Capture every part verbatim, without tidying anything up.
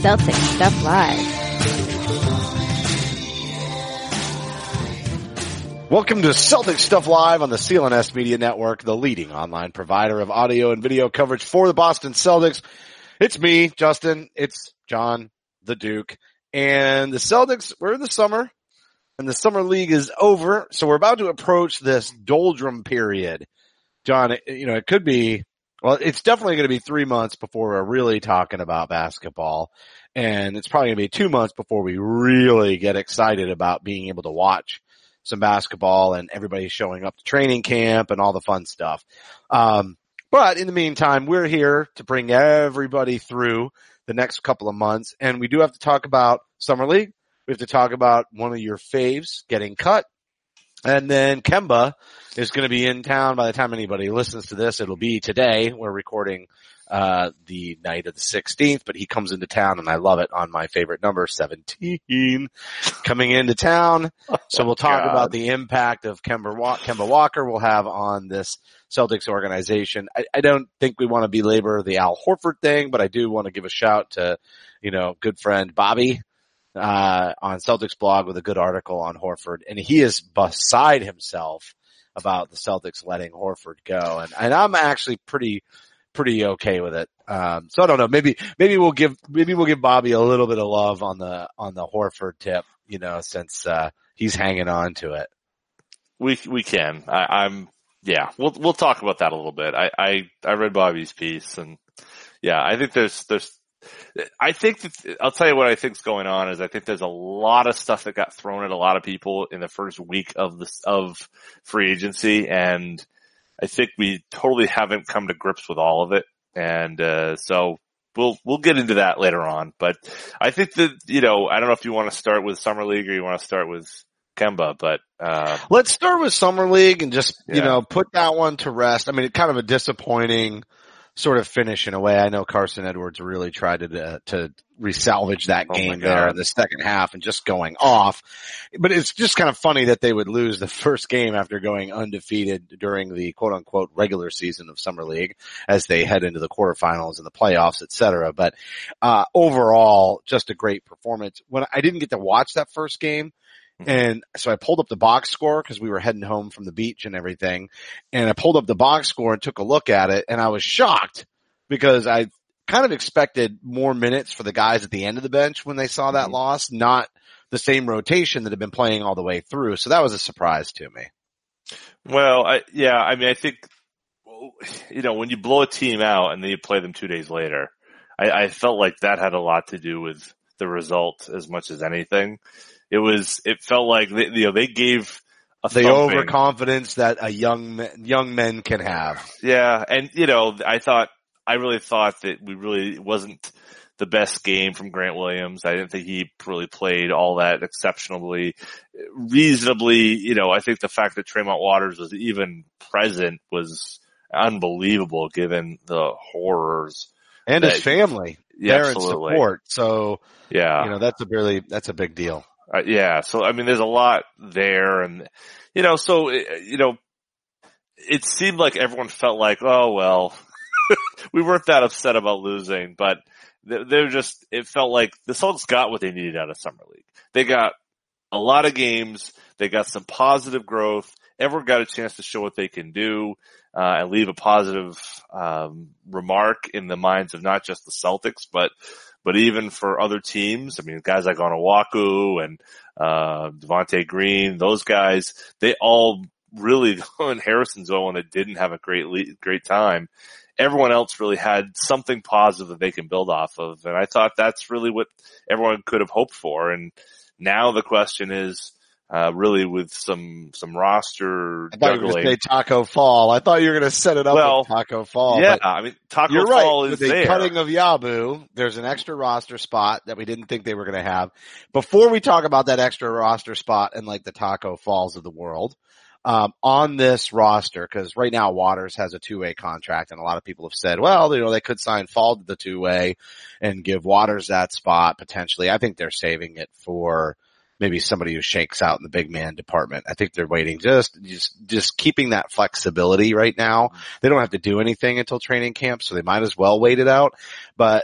Celtic Stuff Live. Welcome to Celtic Stuff Live on the C L N S Media Network, the leading online provider of audio and video coverage for the Boston Celtics. It's me, Justin. It's John, the Duke. And the Celtics, we're in the summer, and the summer league is over, so we're about to approach this doldrum period. John, it, you know, it could be, well, it's definitely going to be three months before we're really talking about basketball, and it's probably going to be two months before we really get excited about being able to watch some basketball and everybody showing up to training camp and all the fun stuff. Um, but in the meantime, we're here to bring everybody through the next couple of months, and we do have to talk about Summer League. We have to talk about one of your faves getting cut. And then Kemba is going to be in town by the time anybody listens to this. It'll be today. We're recording uh the night of the sixteenth, but he comes into town, and I love it, on my favorite number, seventeen, coming into town. So we'll talk God. about the impact of Kemba, Kemba Walker will have on this Celtics organization. I, I don't think we want to belabor the Al Horford thing, but I do want to give a shout to, you know, good friend Bobby uh on Celtics blog with a good article on Horford, and he is beside himself about the Celtics letting Horford go, and and I'm actually pretty pretty okay with it. Um so I don't know, maybe maybe we'll give maybe we'll give Bobby a little bit of love on the on the Horford tip, you know, since uh he's hanging on to it. We we can. I, I'm yeah. We'll we'll talk about that a little bit. I, I I read Bobby's piece, and yeah, I think there's there's I think that, I'll tell you what I think's going on is I think there's a lot of stuff that got thrown at a lot of people in the first week of this of free agency, and I think we totally haven't come to grips with all of it. And uh so we'll we'll get into that later on. But I think that, you know, I don't know if you want to start with Summer League or you want to start with Kemba, but uh let's start with Summer League and just, yeah. you know, put that one to rest. I mean, it's kind of a disappointing sort of finish in a way. I know Carson Edwards really tried to uh, to resalvage that Oh game there in the second half and just going off. But it's just kind of funny that they would lose the first game after going undefeated during the quote unquote regular season of Summer League as they head into the quarterfinals and the playoffs, et cetera. But uh overall, just a great performance. When I didn't get to watch that first game, and so I pulled up the box score because we were heading home from the beach and everything. And I pulled up the box score and took a look at it, and I was shocked because I kind of expected more minutes for the guys at the end of the bench when they saw that mm-hmm. loss, not the same rotation that had been playing all the way through. So that was a surprise to me. Well, I, yeah, I mean, I think, you know, when you blow a team out and then you play them two days later, I, I felt like that had a lot to do with the result as much as anything. It was, it felt like, they, you know, they gave a the thumping. overconfidence that a young, young men can have. Yeah. And, you know, I thought, I really thought that we really, it wasn't the best game from Grant Williams. I didn't think he really played all that exceptionally, reasonably. You know, I think the fact that Tremont Waters was even present was unbelievable given the horrors. And that, his family. Yeah, there in absolutely. support. So, yeah, you know, that's a really, that's a big deal. Uh, yeah. So, I mean, there's a lot there, and, you know, so, you know, it seemed like everyone felt like, oh, well, we weren't that upset about losing, but they're just, it felt like the Celtics got what they needed out of Summer League. They got a lot of games. They got some positive growth. Everyone got a chance to show what they can do, uh, and leave a positive, um, remark in the minds of not just the Celtics, but, but even for other teams. I mean, guys like Onuaku and, uh, Devontae Green, those guys, they all really, and Harrison's the one that didn't have a great, le- great time. Everyone else really had something positive that they can build off of. And I thought that's really what everyone could have hoped for. And now the question is, uh, really with some, some roster I thought juggling. you were going to say Taco Fall. I thought you were going to set it up well, with Taco Fall. Yeah, I mean, Taco you're Fall right. is with the there. Cutting of Yabu, there's an extra roster spot that we didn't think they were going to have. Before we talk about that extra roster spot and like the Taco Falls of the world, Um, on this roster, because right now Waters has a two-way contract, and a lot of people have said, well, you know, they could sign Fall to the two-way and give Waters that spot potentially. I think they're saving it for maybe somebody who shakes out in the big man department. I think they're waiting, just, just, just keeping that flexibility right now. They don't have to do anything until training camp, so they might as well wait it out. But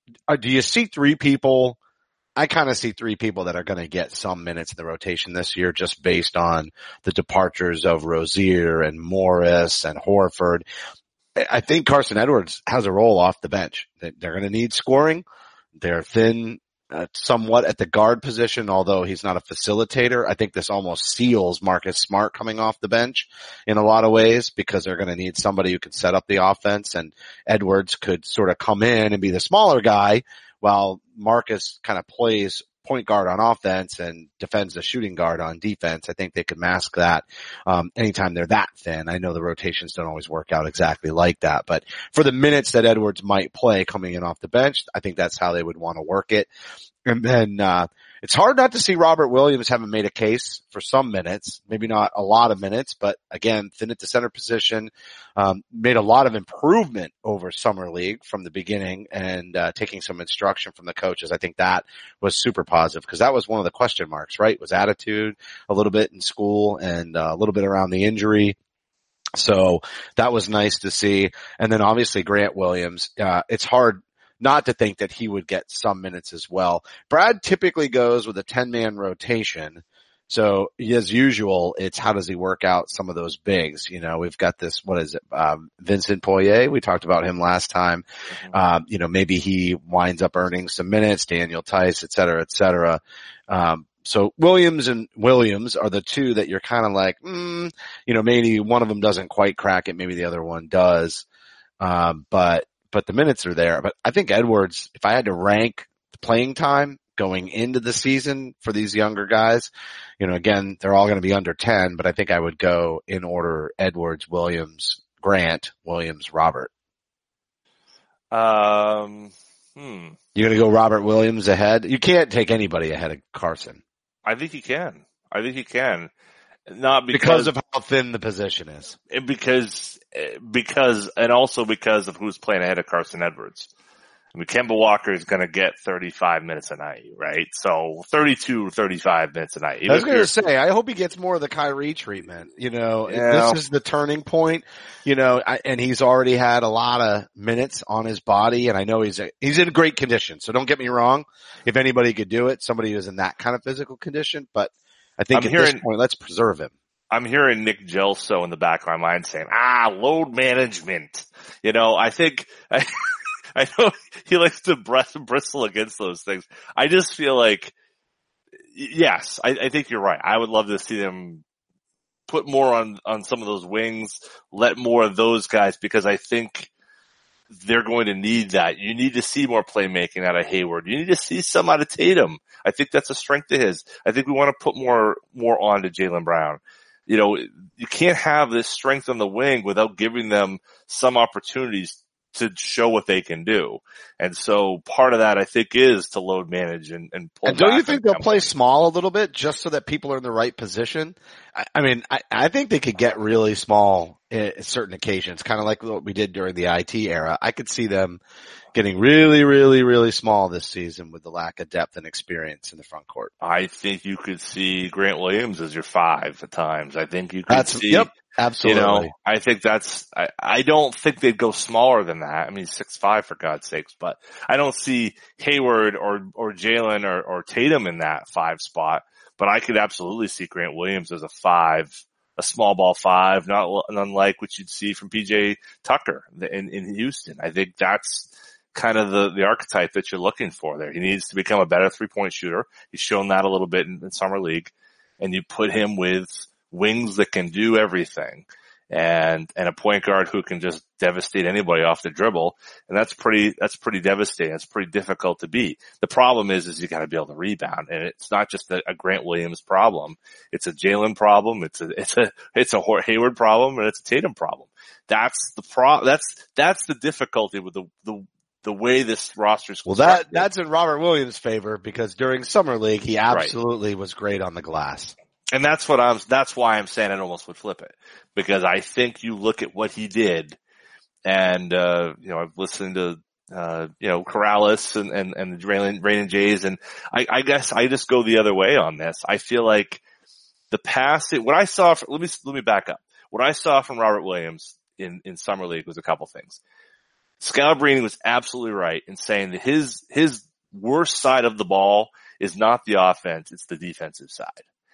uh, do you see three people? I kind of see three people that are going to get some minutes in the rotation this year just based on the departures of Rozier and Morris and Horford. I think Carson Edwards has a role off the bench. They're going to need scoring. They're thin uh, somewhat at the guard position, although he's not a facilitator. I think this almost seals Marcus Smart coming off the bench in a lot of ways because they're going to need somebody who can set up the offense, and Edwards could sort of come in and be the smaller guy while Marcus kind of plays point guard on offense and defends the shooting guard on defense. I think they could mask that um anytime they're that thin. I know the rotations don't always work out exactly like that, but for the minutes that Edwards might play coming in off the bench, I think that's how they would want to work it. And then uh it's hard not to see Robert Williams having made a case for some minutes, maybe not a lot of minutes, but again, thin at the center position, um, made a lot of improvement over Summer League from the beginning and uh taking some instruction from the coaches. I think that was super positive because that was one of the question marks, right? Was attitude a little bit in school and uh, a little bit around the injury. So that was nice to see. And then obviously Grant Williams, uh, it's hard not to think that he would get some minutes as well. Brad typically goes with a ten-man rotation. So as usual, it's how does he work out some of those bigs? You know, we've got this, what is it, um, Vincent Poirier. We talked about him last time. Mm-hmm. Um, you know, maybe he winds up earning some minutes, Daniel Tice, et cetera, et cetera. Um, so Williams and Williams are the two that you're kind of like, mm, you know, maybe one of them doesn't quite crack it. Maybe the other one does. Um, but, but the minutes are there. But I think Edwards, if I had to rank the playing time going into the season for these younger guys, you know, again, they're all going to be under ten, but I think I would go in order: Edwards, Williams, Grant, Williams, Robert. Um, hmm. You're going to go Robert Williams ahead? You can't take anybody ahead of Carson. I think he can. I think he can. Not because, because of how thin the position is. Because, because, and also because of who's playing ahead of Carson Edwards. I mean, Kemba Walker is going to get thirty-five minutes a night, right? So thirty-two, thirty-five minutes a night. Even I was going to say, I hope he gets more of the Kyrie treatment. You know, yeah. This is the turning point, you know, I, and he's already had a lot of minutes on his body, and I know he's, a, he's in great condition. So don't get me wrong. If anybody could do it, somebody who's in that kind of physical condition, but I think I'm at hearing, this point, let's preserve him. I'm hearing Nick Gelso in the back of my mind saying, ah, load management. You know, I think, I, I know he likes to bristle against those things. I just feel like, yes, I, I think you're right. I would love to see them put more on, on some of those wings, let more of those guys, because I think they're going to need that. You need to see more playmaking out of Hayward. You need to see some out of Tatum. I think that's a strength of his. I think we want to put more, more on to Jaylen Brown. You know, you can't have this strength on the wing without giving them some opportunities to show what they can do. And so part of that, I think, is to load manage and, and pull and don't you think they'll play small a little bit just so that people are in the right position? I, I mean, I, I think they could get really small at certain occasions, kind of like what we did during the I T era. I could see them getting really, really, really small this season with the lack of depth and experience in the front court. I think you could see Grant Williams as your five at times. I think you could That's, see, yep, absolutely. You know, I think that's, I, I don't think they'd go smaller than that. I mean, six five for God's sakes, but I don't see Hayward or, or Jaylen or, or Tatum in that five spot, but I could absolutely see Grant Williams as a five, a small ball five, not unlike what you'd see from P J Tucker in, in Houston. I think that's kind of the, the archetype that you're looking for there. He needs to become a better three-point shooter. He's shown that a little bit in, in Summer League. And you put him with wings that can do everything and, and a point guard who can just devastate anybody off the dribble. And that's pretty, that's pretty devastating. It's pretty difficult to beat. The problem is, is you got to be able to rebound. And it's not just a, a Grant Williams problem. It's a Jaylen problem. It's a, it's a, it's a Hayward problem, and it's a Tatum problem. That's the pro, that's, that's the difficulty with the, the, the way this roster is. Well, that, that's in Robert Williams' favor, because during Summer League, he absolutely right. was great on the glass. And that's what I'm, that's why I'm saying I almost would flip it, because I think you look at what he did, and, uh, you know, I've listened to, uh, you know, Corrales and, and, and the Raymond, Raymond Jays, and I, I guess I just go the other way on this. I feel like the pass, what I saw, let me, let me back up. What I saw from Robert Williams in, in Summer League was a couple things. Scalabrine was absolutely right in saying that his, his worst side of the ball is not the offense, it's the defensive side.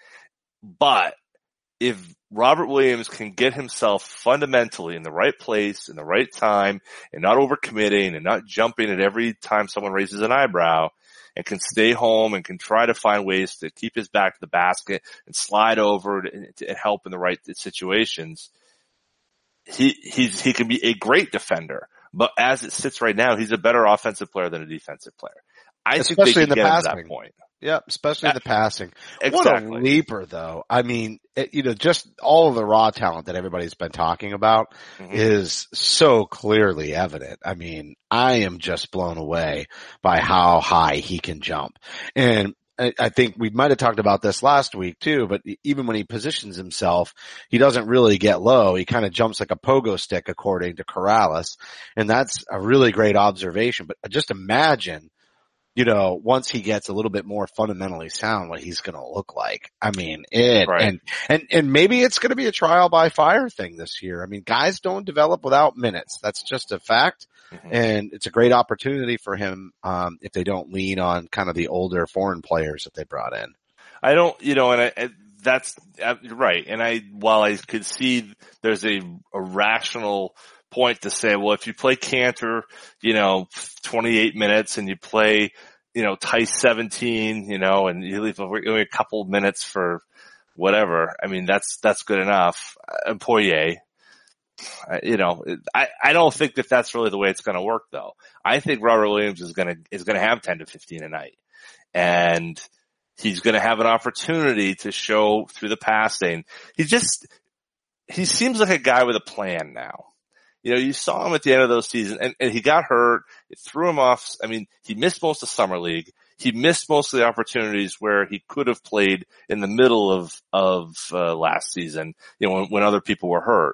But if Robert Williams can get himself fundamentally in the right place, in the right time, and not overcommitting and not jumping at every time someone raises an eyebrow, and can stay home and can try to find ways to keep his back to the basket and slide over and, and help in the right situations, he, he's, he can be a great defender. But as it sits right now, he's a better offensive player than a defensive player. I especially think they in the can get passing. him to that point. Yeah, especially in the passing. Exactly. What a leaper, though. I mean, it, you know, just all of the raw talent that everybody's been talking about mm-hmm. is so clearly evident. I mean, I am just blown away by how high he can jump. And I, I think we might have talked about this last week too, but even when he positions himself, he doesn't really get low. He kind of jumps like a pogo stick, according to Corrales. And that's a really great observation. But just imagine, you know, once he gets a little bit more fundamentally sound, what he's going to look like. I mean, it, right. and, and, and maybe it's going to be a trial by fire thing this year. I mean, guys don't develop without minutes. That's just a fact. Mm-hmm. And it's a great opportunity for him, um, if they don't lean on kind of the older foreign players that they brought in. I don't, you know, and I, I that's uh, right. And I, while I could see there's a, a rational point to say, well, if you play Cantor, you know, twenty-eight minutes and you play, you know, Tice seventeen, you know, and you leave only a couple minutes for whatever. I mean, that's, that's good enough. And Poirier, you know, I, I don't think that that's really the way it's going to work though. I think Robert Williams is going to, is going to have ten to fifteen a night, and he's going to have an opportunity to show through the passing. He just, he seems like a guy with a plan now. You know, you saw him at the end of those seasons, and, and he got hurt. It threw him off. I mean, he missed most of Summer League. He missed most of the opportunities where he could have played in the middle of, of, uh, last season, you know, when, when other people were hurt.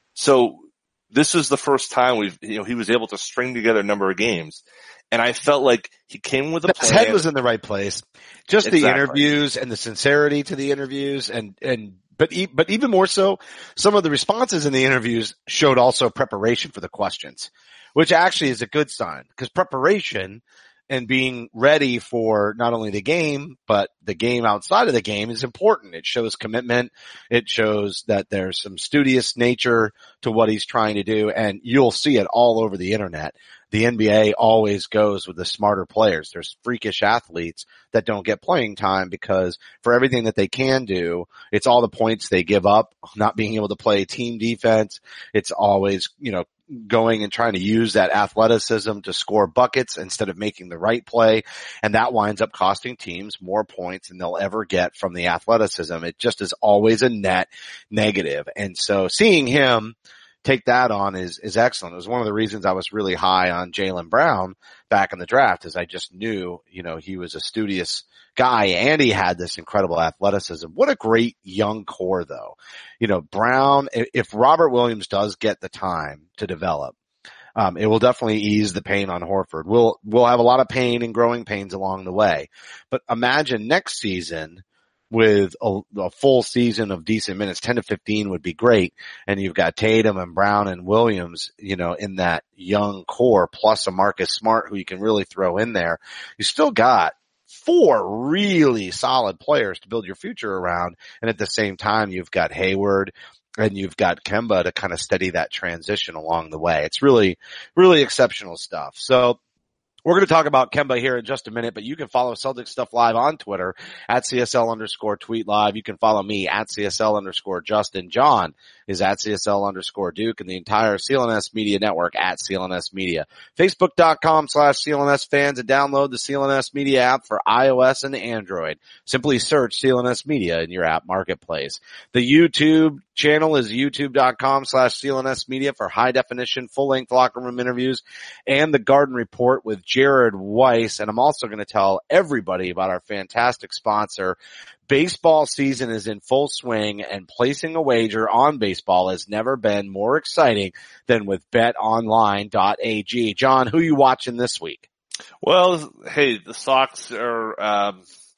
So this was the first time we've, you know, he was able to string together a number of games. And I felt like he came with a plan. His head was in the right place. Just exactly. the interviews and the sincerity to the interviews, and, and, But, e- but even more so, some of the responses in the interviews showed also preparation for the questions, which actually is a good sign, because preparation and being ready for not only the game, but the game outside of the game is important. It shows commitment. It shows that there's some studious nature to what he's trying to do, and you'll see it all over the internet. The N B A always goes with the smarter players. There's freakish athletes that don't get playing time because for everything that they can do, it's all the points they give up, not being able to play team defense. It's always, you know, going and trying to use that athleticism to score buckets instead of making the right play. And that winds up costing teams more points than they'll ever get from the athleticism. It just is always a net negative. And so seeing him take that on is, is excellent. It was one of the reasons I was really high on Jaylen Brown back in the draft, is I just knew, you know, he was a studious guy and he had this incredible athleticism. What a great young core though. You know, Brown, if Robert Williams does get the time to develop, um, it will definitely ease the pain on Horford. We'll, we'll have a lot of pain and growing pains along the way, but imagine next season with a, a full season of decent minutes. Ten to fifteen would be great. And you've got Tatum and Brown and Williams, you know, in that young core, plus a Marcus Smart who you can really throw in there. You still got four really solid players to build your future around. And at the same time, you've got Hayward and you've got Kemba to kind of steady that transition along the way. It's really, really exceptional stuff. So we're going to talk about Kemba here in just a minute, but you can follow Celtics Stuff Live on Twitter at C S L underscore tweet live. You can follow me at C S L underscore Justin. John is at C S L underscore Duke, and the entire C L N S Media Network at C L N S Media. Facebook.com slash CLNS fans, and download the C L N S Media app for iOS and Android. Simply search C L N S Media in your app marketplace. The YouTube channel is youtube.com slash CLNS Media for high definition, full length locker room interviews, and the Garden Report with Jared Weiss. And I'm also going to tell everybody about our fantastic sponsor. Baseball season is in full swing, and placing a wager on baseball has never been more exciting than with bet online dot a g. John, who are you watching this week? Well, hey, the Sox are, um,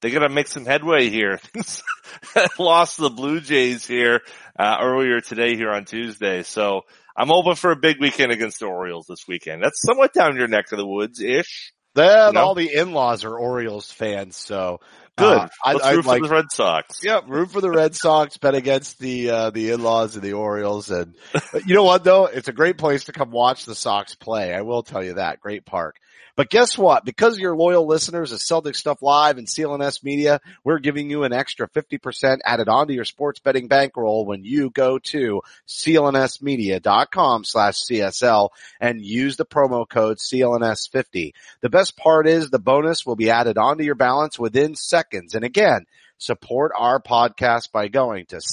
they got to make some headway here. Lost to the Blue Jays here uh, earlier today here on Tuesday. So I'm hoping for a big weekend against the Orioles this weekend. That's somewhat down your neck of the woods-ish. Then you know? All the in-laws are Orioles fans, so good. Uh, I, Let's I'd root like, for the Red Sox. Yep, root for the Red Sox, bet against the uh, the in-laws and the Orioles. And you know what, though? It's a great place to come watch the Sox play. I will tell you that. Great park. But guess what? Because you're loyal listeners of Celtic Stuff Live and C L N S Media, we're giving you an extra fifty percent added onto your sports betting bankroll when you go to clnsmedia.com slash CSL and use the promo code C L N S fifty. The best part is the bonus will be added onto your balance within seconds. And again, support our podcast by going to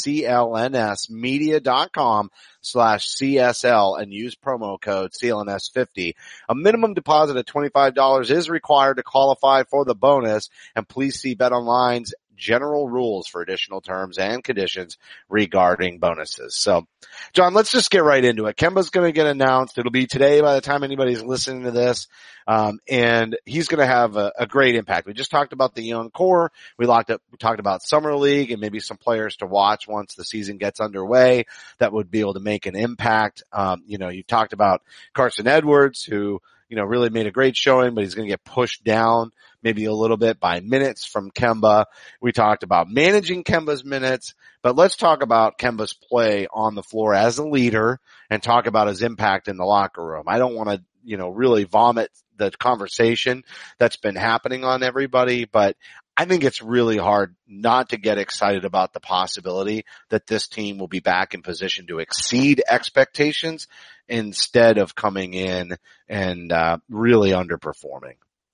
clnsmedia.com slash CSL and use promo code C L N S fifty. A minimum deposit of twenty-five dollars is required to qualify for the bonus, and please see BetOnline's general rules for additional terms and conditions regarding bonuses. So, John, let's just get right into it. Kemba's going to get announced. It'll be today by the time anybody's listening to this. Um, and he's going to have a, a great impact. We just talked about the young core. We, locked up, we talked about Summer League and maybe some players to watch once the season gets underway that would be able to make an impact. Um, you know, you talked about Carson Edwards, who, you know, really made a great showing, but he's going to get pushed down maybe a little bit by minutes from Kemba. We talked about managing Kemba's minutes, but let's talk about Kemba's play on the floor as a leader and talk about his impact in the locker room. I don't want to, you know, really vomit the conversation that's been happening on everybody, but I think it's really hard not to get excited about the possibility that this team will be back in position to exceed expectations instead of coming in and uh, really underperforming.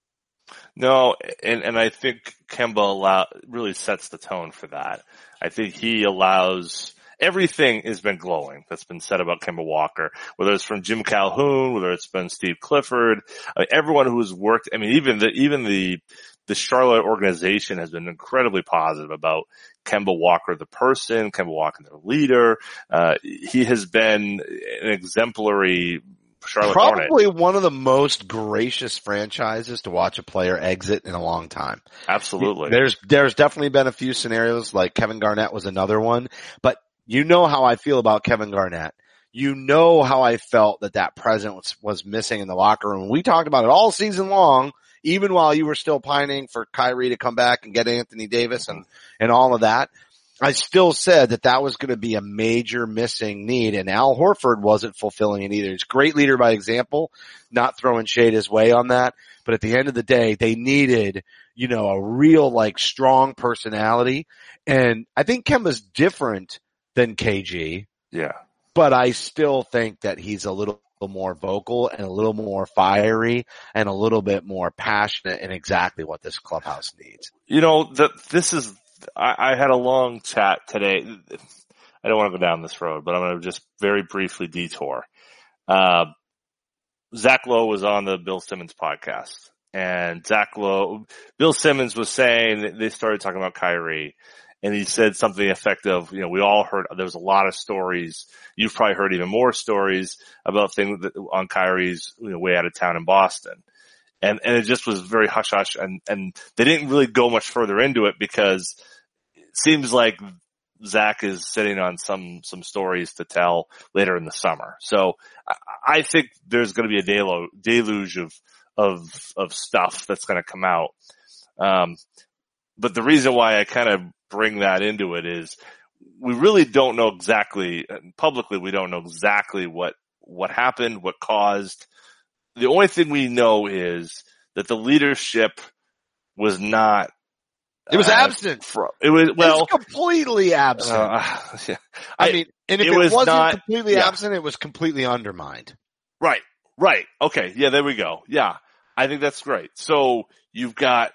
No, and, and I think Kemba allow, really sets the tone for that. I think he allows everything has been glowing that's been said about Kemba Walker, whether it's from Jim Calhoun, whether it's been Steve Clifford, I mean, everyone who has worked. I mean, even the even the the Charlotte organization has been incredibly positive about Kemba Walker, the person, Kemba Walker, the leader. Uh, he has been an exemplary Charlotte Probably Hornet. One of the most gracious franchises to watch a player exit in a long time. Absolutely. There's, there's definitely been a few scenarios, like Kevin Garnett was another one, but you know how I feel about Kevin Garnett. You know how I felt that that presence was, was missing in the locker room. We talked about it all season long, even while you were still pining for Kyrie to come back and get Anthony Davis and, and all of that. I still said that that was going to be a major missing need, and Al Horford wasn't fulfilling it either. He's a great leader by example, not throwing shade his way on that. But at the end of the day, they needed, you know, a real, like, strong personality. And I think Kemba's different than K G. Yeah. But I still think that he's a little more vocal and a little more fiery and a little bit more passionate in exactly what this clubhouse needs. You know, the, this is, I, I had a long chat today. I don't want to go down this road, but I'm going to just very briefly detour. Uh, Zach Lowe was on the Bill Simmons podcast, and Zach Lowe, Bill Simmons was saying that they started talking about Kyrie, and he said something effective. You know, we all heard, there was a lot of stories. You've probably heard even more stories about things that, on Kyrie's, you know, way out of town in Boston. And, and it just was very hush hush, and, and they didn't really go much further into it because it seems like Zach is sitting on some, some stories to tell later in the summer. So I, I think there's going to be a delu- deluge of, of, of stuff that's going to come out. Um, but the reason why I kind of bring that into it is we really don't know exactly, publicly we don't know exactly what, what happened, what caused. The only thing we know is that the leadership was not. It was uh, absent. From, it was well, it was completely absent. Uh, yeah. I, I mean, and if it, it, was wasn't not, completely yeah. absent, it was completely undermined. Right, right. Okay, yeah, there we go. Yeah, I think that's great. So you've got,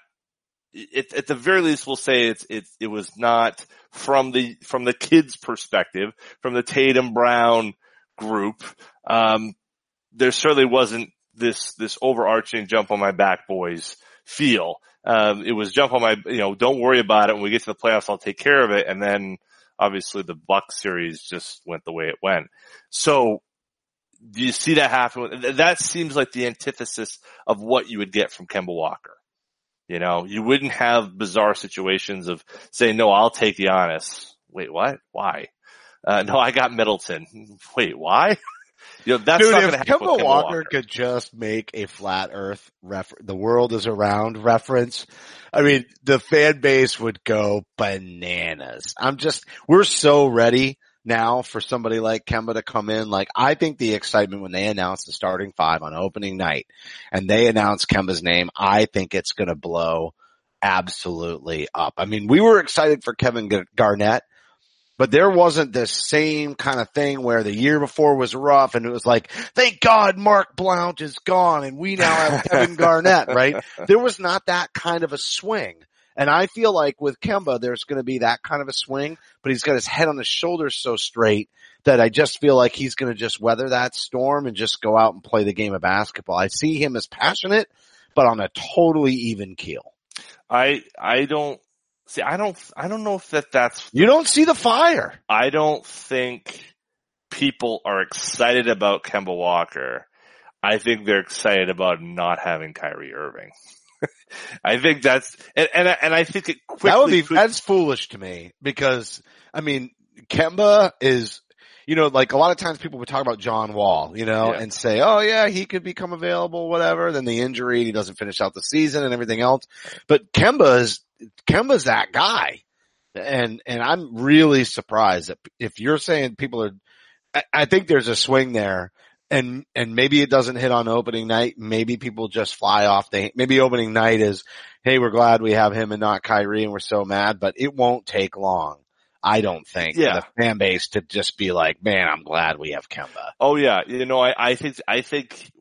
it, at the very least, we'll say it's it. It was not from the from the kids' perspective, from the Tatum Brown group. Um, there certainly wasn't this, this overarching jump on my back boys feel. Um, it was jump on my, you know, don't worry about it. When we get to the playoffs, I'll take care of it. And then obviously the Bucks series just went the way it went. So do you see that happen? That seems like the antithesis of what you would get from Kemba Walker. You know, you wouldn't have bizarre situations of saying, no, I'll take Giannis. Wait, what? Why? Uh, no, I got Middleton. Wait, why? You know, that's Dude, not going to if happen Kemba with Kemba Walker, Walker. could just make a flat earth refer- the world is around reference, I mean, the fan base would go bananas. I'm just, we're so ready now for somebody like Kemba to come in. Like, I think the excitement when they announced the starting five on opening night and they announced Kemba's name, I think it's going to blow absolutely up. I mean, we were excited for Kevin Garnett, but there wasn't the same kind of thing where the year before was rough and it was like, thank God Mark Blount is gone and we now have Kevin Garnett, right? There was not that kind of a swing. And I feel like with Kemba, there's going to be that kind of a swing, but he's got his head on his shoulders so straight that I just feel like he's going to just weather that storm and just go out and play the game of basketball. I see him as passionate, but on a totally even keel. I, I don't, See, I don't, I don't know if that that's. You don't see the fire. I don't think people are excited about Kemba Walker. I think they're excited about not having Kyrie Irving. I think that's, and, and, and I think it quickly. That would be, could, that's foolish to me because, I mean, Kemba is, you know, like a lot of times people would talk about John Wall, you know, yeah. and say, oh yeah, he could become available, whatever. Then the injury, and he doesn't finish out the season and everything else. But Kemba is, Kemba's that guy. And, and I'm really surprised that if you're saying people are, I, I think there's a swing there and, and maybe it doesn't hit on opening night. Maybe people just fly off the, maybe opening night is, hey, we're glad we have him and not Kyrie and we're so mad, but it won't take long. I don't think yeah. for the fan base to just be like, man, I'm glad we have Kemba. Oh yeah. You know, I, I think, I think,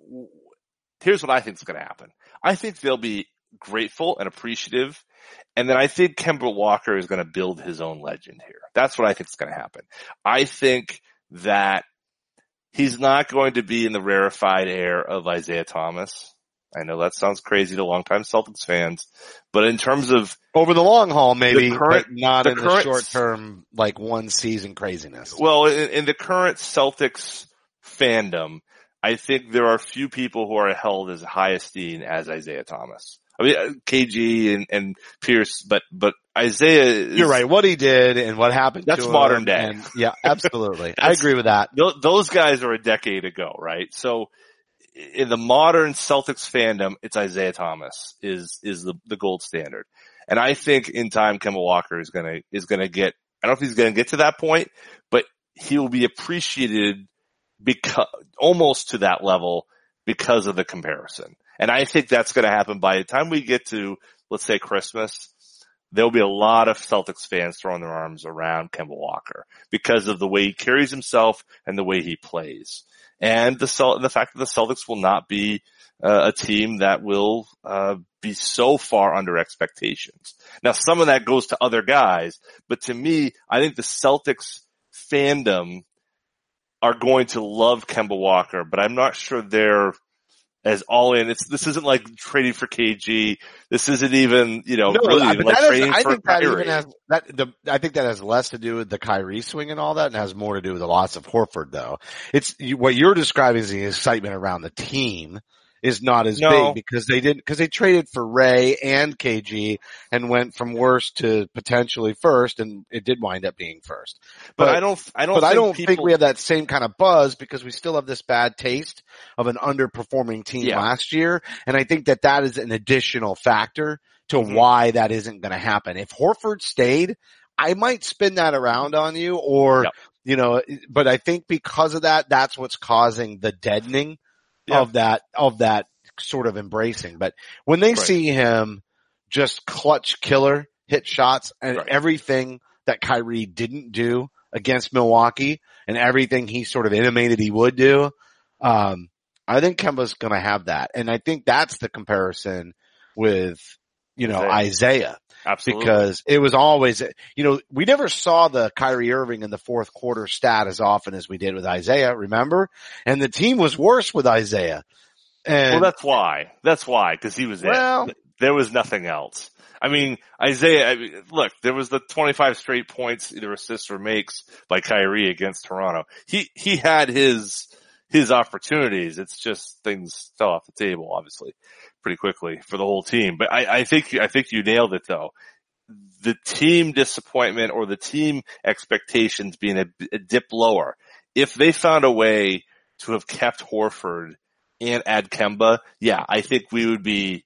here's what I think is going to happen. I think they'll be grateful and appreciative. And then I think Kemba Walker is going to build his own legend here. That's what I think is going to happen. I think that he's not going to be in the rarefied air of Isaiah Thomas. I know that sounds crazy to longtime Celtics fans, but in terms of over the long haul, maybe, current, but not the in current, the short term, like one season craziness. Well, in, in the current Celtics fandom, I think there are few people who are held as high esteem as Isaiah Thomas. I mean, K G and, and Pierce, but, but Isaiah is, you're right. What he did and what happened that's to modern him day. And, yeah, absolutely. I agree with that. Those guys are a decade ago, right? So in the modern Celtics fandom, it's Isaiah Thomas is, is the, the gold standard. And I think in time, Kemba Walker is gonna, is gonna get, I don't know if he's gonna get to that point, but he will be appreciated because, almost to that level because of the comparison. And I think that's going to happen by the time we get to, let's say, Christmas. There'll be a lot of Celtics fans throwing their arms around Kemba Walker because of the way he carries himself and the way he plays. And the the fact that the Celtics will not be uh, a team that will uh, be so far under expectations. Now, some of that goes to other guys, but to me, I think the Celtics fandom are going to love Kemba Walker, but I'm not sure they're as all in. It's, this isn't like trading for K G. This isn't even, you know, no, really I, even like has, trading I for think that Kyrie. even has, that, the, I think that has less to do with the Kyrie swing and all that and has more to do with the loss of Horford though. It's, you, what you're describing is the excitement around the team is not as No. big because they didn't, because they traded for Ray and K G and went from worst to potentially first, and it did wind up being first. But, But I don't, I don't But think I don't people, think we have that same kind of buzz because we still have this bad taste of an underperforming team Yeah. last year. And I think that that is an additional factor to Mhm. why that isn't going to happen. If Horford stayed, I might spin that around on you or, Yep. you know, but I think because of that, that's what's causing the deadening Yeah. of that, of that sort of embracing. But when they Right. see him just clutch killer, hit shots and Right. everything that Kyrie didn't do against Milwaukee and everything he sort of intimated he would do, um, I think Kemba's going to have that. And I think that's the comparison with, you know, Isaiah. Isaiah. Absolutely. Because it was always, you know, we never saw the Kyrie Irving in the fourth quarter stat as often as we did with Isaiah, remember? And the team was worse with Isaiah. And well, that's why. That's why, because he was well, it. There was nothing else. I mean, Isaiah, I mean, look, there was the twenty-five straight points, either assists or makes by Kyrie against Toronto. He, he had his, his opportunities. It's just things fell off the table, obviously. pretty quickly for the whole team. But I, I think, I think you nailed it though. The team disappointment or the team expectations being a, a dip lower. If they found a way to have kept Horford and add Kemba, yeah, I think we would be,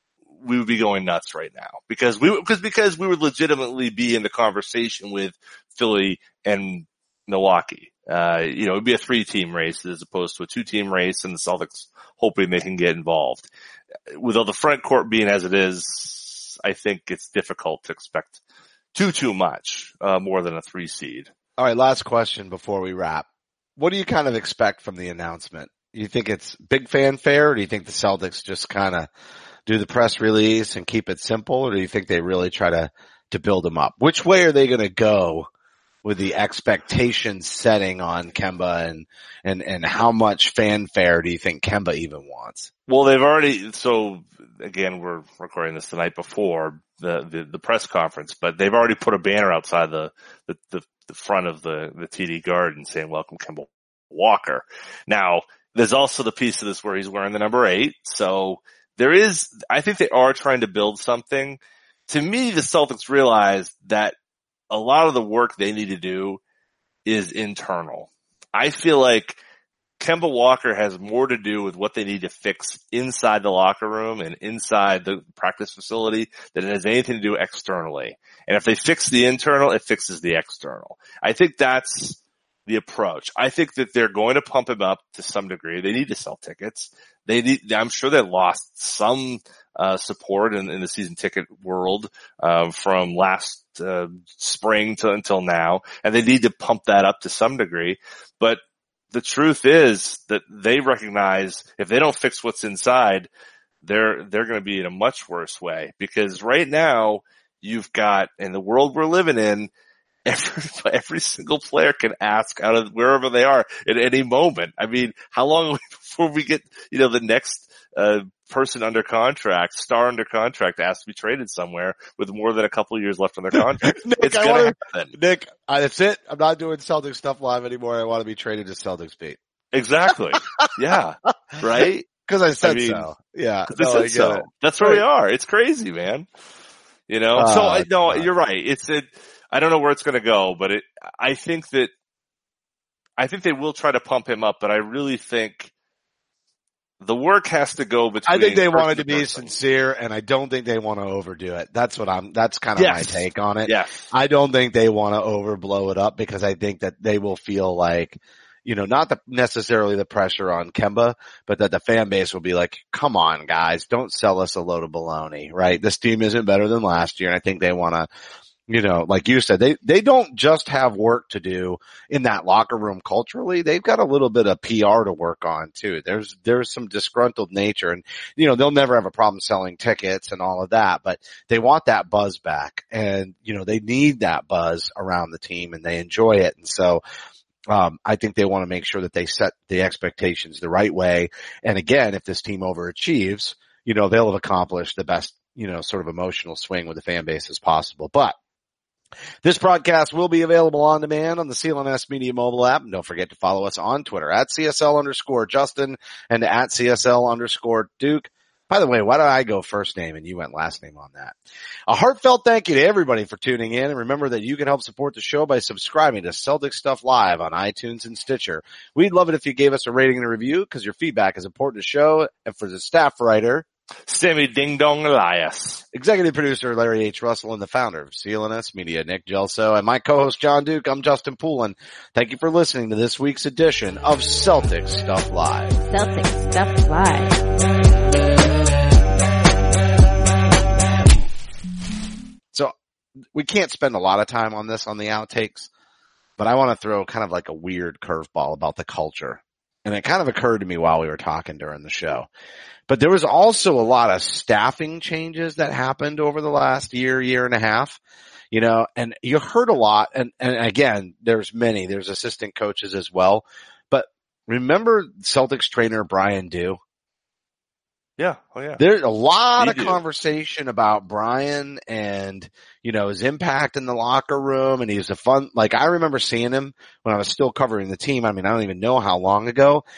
we would be going nuts right now because we, because, because we would legitimately be in the conversation with Philly and Milwaukee. Uh, you know, it'd be a three team race as opposed to a two team race and the Celtics hoping they can get involved. With all the front court being as it is, I think it's difficult to expect too, too much, uh, more than a three seed. All right. Last question before we wrap. What do you kind of expect from the announcement? You think it's big fanfare, or do you think the Celtics just kind of do the press release and keep it simple, or do you think they really try to, to build them up? Which way are they going to go with the expectation setting on Kemba, and, and, and how much fanfare do you think Kemba even wants? Well, they've already, so again, we're recording this the night before the, the, the press conference, but they've already put a banner outside the, the, the, the front of the, the T D Garden saying, welcome Kemba Walker. Now, there's also the piece of this where he's wearing the number eight. So there is, I think they are trying to build something. To me, the Celtics realize that a lot of the work they need to do is internal. I feel like Kemba Walker has more to do with what they need to fix inside the locker room and inside the practice facility than it has anything to do externally. And if they fix the internal, it fixes the external. I think that's the approach. I think that they're going to pump him up to some degree. They need to sell tickets. They need, I'm sure they lost some uh support in, in the season ticket world uh, from last uh, spring to until now, and they need to pump that up to some degree. But the truth is that they recognize if they don't fix what's inside, they're they're going to be in a much worse way, because right now you've got, in the world we're living in, Every, every single player can ask out of wherever they are at any moment. I mean, how long before we get, you know, the next uh, person under contract, star under contract, to ask to be traded somewhere with more than a couple of years left on their contract? Nick, it's I going wanna, to happen. Nick, I, that's it. I'm not doing Celtics stuff live anymore. I want to be traded to Celtics beat. Exactly. Yeah. Right? Because I said I mean, so. Yeah. No, I said I so. it. That's where right. we are. It's crazy, man. You know? Uh, so, I, no, you're right. It's a, I don't know where it's going to go, but it, I think that, I think they will try to pump him up, but I really think the work has to go between. I think they wanted to be person. sincere, and I don't think they want to overdo it. That's what I'm, that's kind of yes. my take on it. Yes. I don't think they want to overblow it up, because I think that they will feel like, you know, not the, necessarily the pressure on Kemba, but that the fan base will be like, come on guys, don't sell us a load of baloney, right? This team isn't better than last year. And I think they want to, you know, like you said, they, they don't just have work to do in that locker room culturally. They've got a little bit of P R to work on too. There's, there's some disgruntled nature, and, you know, they'll never have a problem selling tickets and all of that, but they want that buzz back, and, you know, they need that buzz around the team, and they enjoy it. And so, um, I think they want to make sure that they set the expectations the right way. And again, if this team overachieves, you know, they'll have accomplished the best, you know, sort of emotional swing with the fan base as possible. But this broadcast will be available on demand on the C L N S Media mobile app. And don't forget to follow us on Twitter at C S L underscore Justin and at C S L underscore Duke. By the way, why did I go first name and you went last name on that? A heartfelt thank you to everybody for tuning in. And remember that you can help support the show by subscribing to Celtics Stuff Live on iTunes and Stitcher. We'd love it if you gave us a rating and a review, because your feedback is important to the show. And for the staff writer, Sammy Ding Dong Elias, executive producer Larry H. Russell, and the founder of C L N S Media, Nick Gelso, and my co-host John Duke, I'm Justin Poulin. Thank you for listening to this week's edition of Celtics Stuff Live. Celtics Stuff Live. So we can't spend a lot of time on this on the outtakes, but I want to throw kind of like a weird curveball about the culture. And it kind of occurred to me while we were talking during the show. But there was also a lot of staffing changes that happened over the last year, year and a half, you know, and you heard a lot. And, and again, there's many, there's assistant coaches as well. But remember Celtics trainer Brian Dew? Yeah. Oh yeah. There's a lot he of do. conversation about Brian and, you know, his impact in the locker room. And he was a fun, like I remember seeing him when I was still covering the team. I mean, I don't even know how long ago.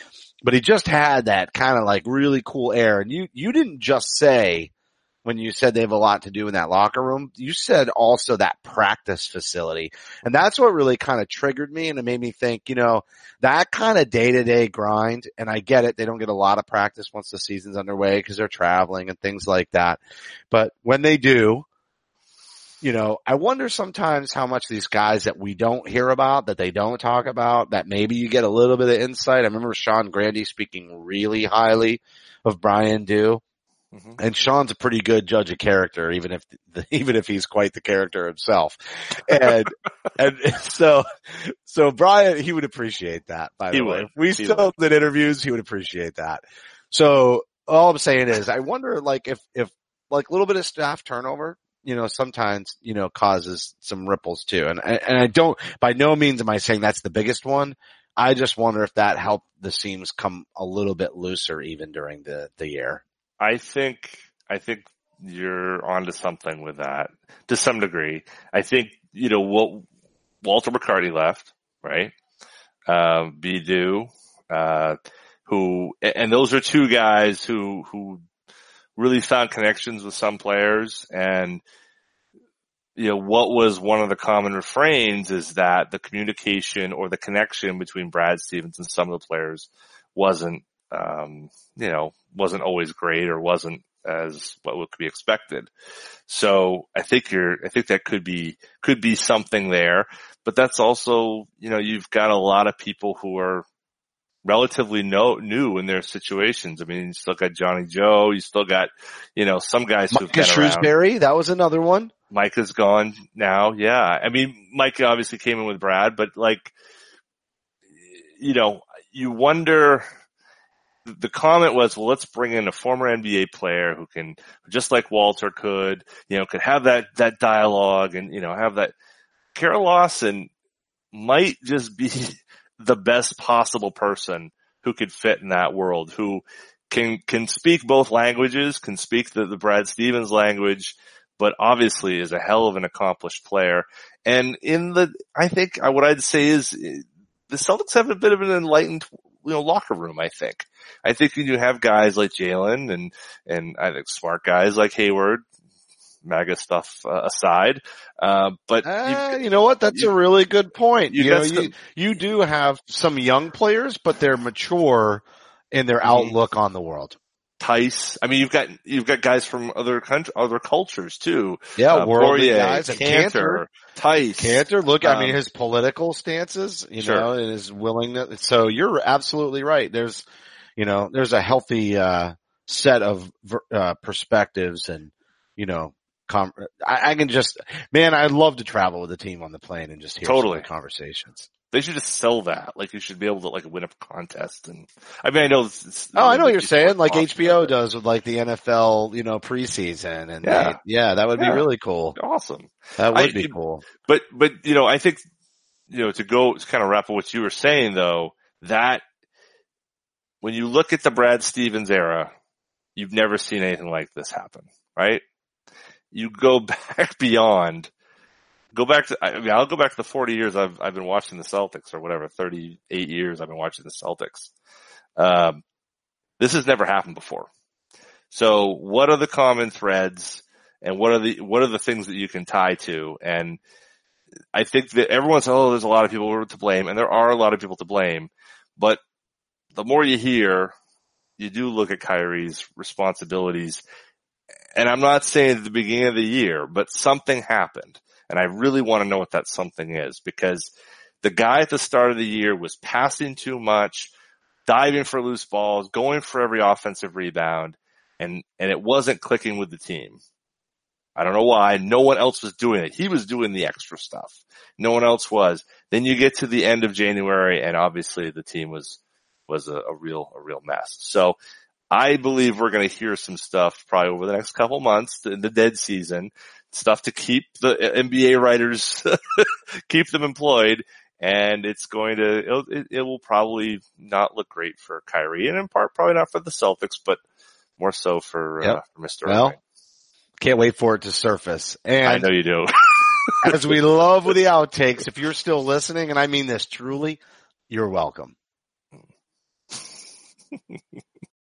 but he just had that kind of like really cool air. And you, you didn't just say when you said they have a lot to do in that locker room, you said also that practice facility. And that's what really kind of triggered me. And it made me think, you know, that kind of day to day grind. And I get it. They don't get a lot of practice once the season's underway because they're traveling and things like that. But when they do, you know, I wonder sometimes how much these guys that we don't hear about, that they don't talk about, that maybe you get a little bit of insight. I remember Sean Grandy speaking really highly of Brian Dew. Mm-hmm. And Sean's a pretty good judge of character, even if, even if he's quite the character himself. And, and so, so Brian, he would appreciate that, by the he way. Would. If we he still would. did interviews, he would appreciate that. So all I'm saying is I wonder like if, if like a little bit of staff turnover, you know, sometimes, you know, causes some ripples too. And, and I don't, by no means am I saying that's the biggest one. I just wonder if that helped the seams come a little bit looser even during the, the year. I think, I think you're onto something with that to some degree. I think, you know, what Walter McCarty left, right? Um, Bidu, uh, who, and those are two guys who, who really found connections with some players. And, you know, what was one of the common refrains is that the communication or the connection between Brad Stevens and some of the players wasn't, um, you know, wasn't always great or wasn't as what could be expected. So I think you're, I think that could be, could be something there, but that's also, you know, you've got a lot of people who are relatively no, new in their situations. I mean, you still got Johnny Joe, you still got, you know, some guys who've been around. Shrewsbury, that was another one. Mike is gone now. Yeah. I mean, Mike obviously came in with Brad, but like, you know, you wonder, the comment was, well, let's bring in a former N B A player who can, just like Walter could, you know, could have that, that dialogue and, you know, have that. Kara Lawson might just be the best possible person who could fit in that world, who can, can speak both languages, can speak the, the Brad Stevens language, but obviously is a hell of an accomplished player. And in the, I think what I'd say is the Celtics have a bit of an enlightened, you know, locker room, I think. I think when you have guys like Jalen and, and I think smart guys like Hayward, MAGA stuff uh, aside, uh, but uh, you know what? That's you, a really good point. You, you know, some, you, you do have some young players, but they're mature in their outlook on the world. Tice. I mean, you've got, you've got guys from other country, other cultures too. Yeah, uh, worldly Poirier, guys and Cantor, Tice. Cantor, look, um, I mean, his political stances, you sure. know, and his willingness. So you're absolutely right. There's, you know, there's a healthy, uh, set of, uh, perspectives and, you know, com- I, I can just, man, I'd love to travel with a team on the plane and just hear totally. some conversations. They should just sell that. Like you should be able to like win a contest. And I mean, I know it's, it's oh, I know what you're saying. Like H B O does with like the N F L, you know, preseason and yeah, they, yeah, that would yeah. be really cool. Awesome. That would I, be cool. But, but, you know, I think, you know, to go, to kind of wrap up what you were saying though, that when you look at the Brad Stevens era, you've never seen anything like this happen, right? You go back beyond, go back to, I mean, I'll go back to the forty years I've, I've been watching the Celtics or whatever, thirty-eight years I've been watching the Celtics. Um, this has never happened before. So what are the common threads and what are the, what are the things that you can tie to? And I think that everyone says, oh, there's a lot of people to blame, and there are a lot of people to blame, but the more you hear, you do look at Kyrie's responsibilities. And I'm not saying at the beginning of the year, but something happened. And I really want to know what that something is, because the guy at the start of the year was passing too much, diving for loose balls, going for every offensive rebound, and, and it wasn't clicking with the team. I don't know why. No one else was doing it. He was doing the extra stuff. No one else was. Then you get to the end of January and obviously the team was, was a, a real, a real mess. So I believe we're going to hear some stuff probably over the next couple months in the dead season, stuff to keep the N B A writers, keep them employed. And it's going to, it'll, it, it will probably not look great for Kyrie, and in part probably not for the Celtics, but more so for, yep. uh, for Mister Well, Irving. Can't wait for it to surface. And I know you do. as we love with the outtakes, if you're still listening, and I mean this truly, you're welcome.